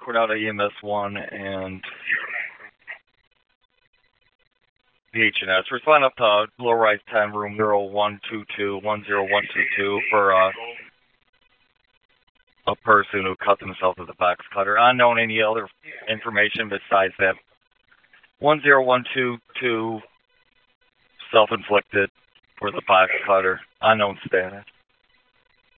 Coronado EMS 1 and the H&S. Respond up to low-rise 10, room 10122 for a person who cut themselves with a box cutter. Unknown any other information besides that. 10122 self-inflicted for the box cutter. Unknown status.